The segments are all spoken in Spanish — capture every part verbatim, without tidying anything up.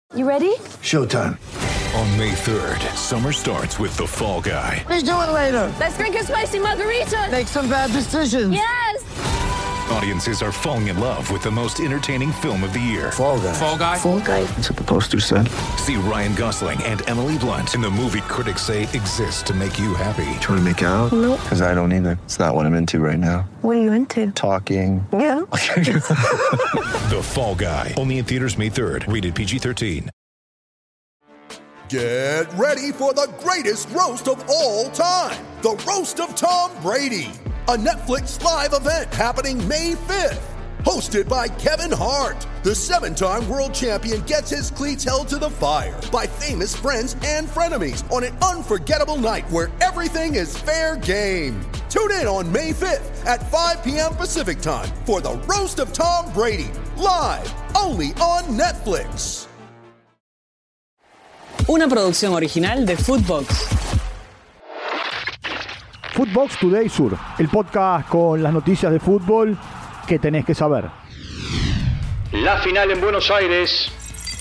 You ready? Showtime. On May third, summer starts with The Fall Guy. Let's do it later. Let's drink a spicy margarita. Make some bad decisions. Yes! Audiences are falling in love with the most entertaining film of the year. Fall Guy. Fall Guy? Fall Guy. That's what the poster said. See Ryan Gosling and Emily Blunt in the movie critics say exists to make you happy. Trying to make it out? Nope. Because I don't either. It's not what I'm into right now. What are you into? Talking. Yeah. The Fall Guy. Only in theaters May third. Rated P G thirteen. Get ready for the greatest roast of all time. The Roast of Tom Brady. A Netflix live event happening May fifth. Hosted by Kevin Hart. The seven-time world champion gets his cleats held to the fire by famous friends and frenemies on an unforgettable night where everything is fair game. Tune in on May fifth at five p.m. Pacific time for the Roast of Tom Brady. Live only on Netflix. Una producción original de Footbox. Footbox Today Sur, el podcast con las noticias de fútbol que tenés que saber. La final en Buenos Aires.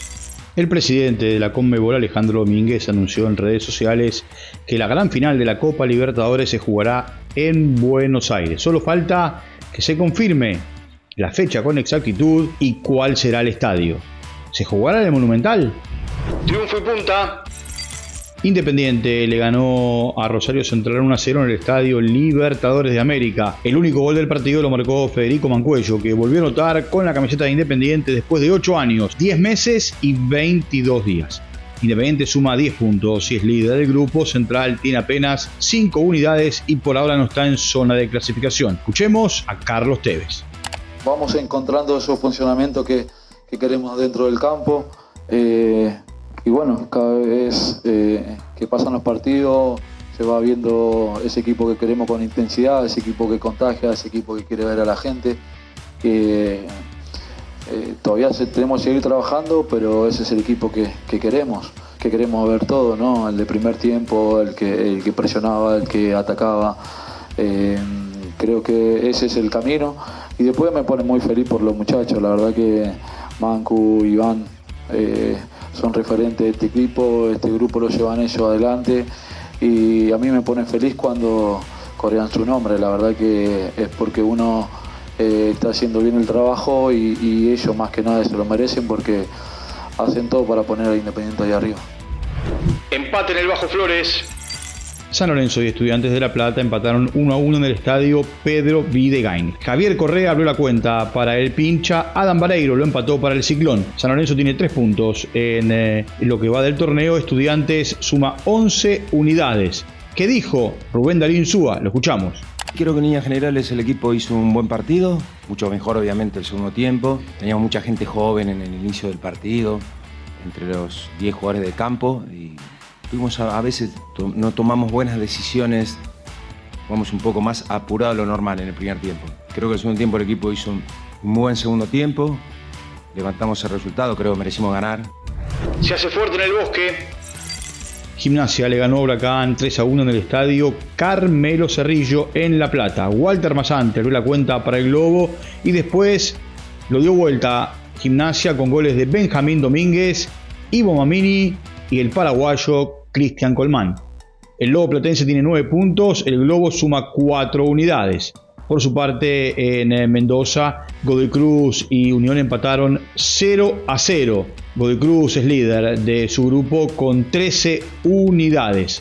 El presidente de la Conmebol, Alejandro Domínguez, anunció en redes sociales que la gran final de la Copa Libertadores se jugará en Buenos Aires. Solo falta que se confirme la fecha con exactitud y cuál será el estadio. ¿Se jugará en el Monumental? Triunfo y punta. Independiente le ganó a Rosario Central uno a cero en el estadio Libertadores de América. El único gol del partido lo marcó Federico Mancuello, que volvió a anotar con la camiseta de Independiente después de ocho años, diez meses y veintidós días. Independiente suma diez puntos y es líder del grupo. Central tiene apenas cinco unidades y por ahora no está en zona de clasificación. Escuchemos a Carlos Tevez. Vamos encontrando esos funcionamientos que, que queremos dentro del campo. Eh, y bueno, cada vez eh, que pasan los partidos se va viendo ese equipo que queremos con intensidad, ese equipo que contagia, ese equipo que quiere ver a la gente. Que, eh, todavía se, tenemos que seguir trabajando, pero ese es el equipo que, que queremos, que queremos ver todo, ¿no? El de primer tiempo, el que, el que presionaba, el que atacaba. Eh, creo que ese es el camino. Y después me pone muy feliz por los muchachos, la verdad que Mancu, Iván, Eh, son referentes de este equipo, este grupo lo llevan ellos adelante y a mí me pone feliz cuando corean su nombre. La verdad que es porque uno eh, está haciendo bien el trabajo y, y ellos más que nada se lo merecen porque hacen todo para poner a Independiente ahí arriba. Empate en el Bajo Flores. San Lorenzo y Estudiantes de La Plata empataron uno a uno en el estadio Pedro Videgain. Javier Correa abrió la cuenta para el Pincha, Adam Vareiro lo empató para el Ciclón. San Lorenzo tiene tres puntos en eh, lo que va del torneo. Estudiantes suma once unidades. ¿Qué dijo Rubén Darío Insúa? Lo escuchamos. Creo que en líneas generales el equipo hizo un buen partido, mucho mejor obviamente el segundo tiempo. Teníamos mucha gente joven en el inicio del partido, entre los diez jugadores de campo y tuvimos a, a veces to, no tomamos buenas decisiones, vamos un poco más apurado de lo normal en el primer tiempo. Creo que el segundo tiempo el equipo hizo un muy buen segundo tiempo, levantamos el resultado, creo que merecimos ganar. Se hace fuerte en el Bosque. Gimnasia le ganó a Huracán tres a uno en el estadio Carmelo Cerrillo en La Plata. Walter Mazzante abrió la cuenta para el Globo y después lo dio vuelta Gimnasia con goles de Benjamín Domínguez, Ivo Mamini y el paraguayo Cristian Colmán. El Lobo Platense tiene nueve puntos, el Globo suma cuatro unidades. Por su parte, en Mendoza, Godoy Cruz y Unión empataron cero a cero. Godoy Cruz es líder de su grupo con trece unidades.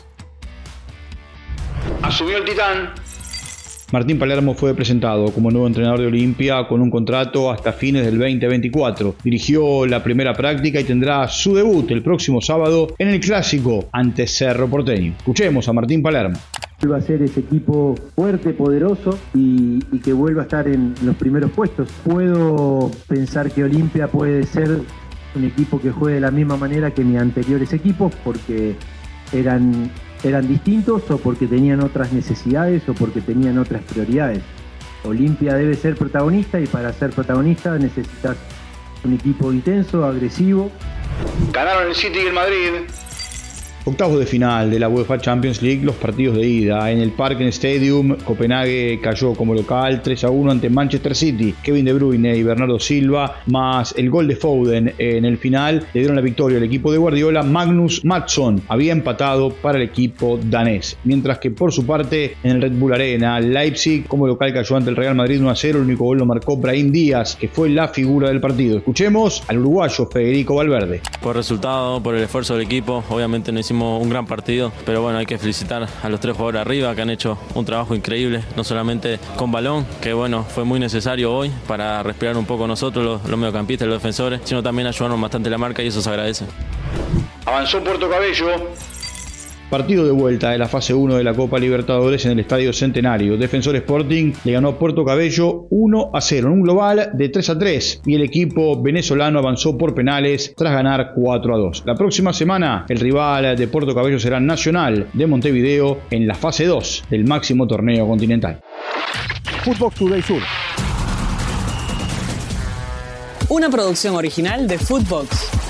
Asumió el Titán. Martín Palermo fue presentado como nuevo entrenador de Olimpia con un contrato hasta fines del veinte veinticuatro. Dirigió la primera práctica y tendrá su debut el próximo sábado en el Clásico ante Cerro Porteño. Escuchemos a Martín Palermo. Va a ser ese equipo fuerte, poderoso y, y que vuelva a estar en los primeros puestos. Puedo pensar que Olimpia puede ser un equipo que juegue de la misma manera que mis anteriores equipos porque eran... eran distintos o porque tenían otras necesidades o porque tenían otras prioridades. Olimpia debe ser protagonista y para ser protagonista necesitas un equipo intenso, agresivo. Ganaron el City y el Madrid. Octavos de final de la UEFA Champions League, los partidos de ida. En el Parken Stadium, Copenhague cayó como local tres a uno ante Manchester City. Kevin De Bruyne y Bernardo Silva, más el gol de Foden en el final, le dieron la victoria al equipo de Guardiola. Magnus Madsson había empatado para el equipo danés. Mientras que por su parte, en el Red Bull Arena, Leipzig como local cayó ante el Real Madrid uno a cero. El único gol lo marcó Brahim Díaz, que fue la figura del partido. Escuchemos al uruguayo Federico Valverde. Por resultado, por el esfuerzo del equipo, obviamente no hicimos un gran partido, pero bueno, hay que felicitar a los tres jugadores arriba que han hecho un trabajo increíble, no solamente con balón, que bueno, fue muy necesario hoy para respirar un poco nosotros, los, los mediocampistas y los defensores, sino también ayudaron bastante la marca y eso se agradece. Avanzó Puerto Cabello. Partido de vuelta de la fase uno de la Copa Libertadores en el Estadio Centenario. Defensor Sporting le ganó a Puerto Cabello uno a cero en un global de tres a tres y el equipo venezolano avanzó por penales tras ganar cuatro a dos. La próxima semana el rival de Puerto Cabello será Nacional de Montevideo en la fase dos del máximo torneo continental. Footbox Today Sur. Una producción original de Footbox.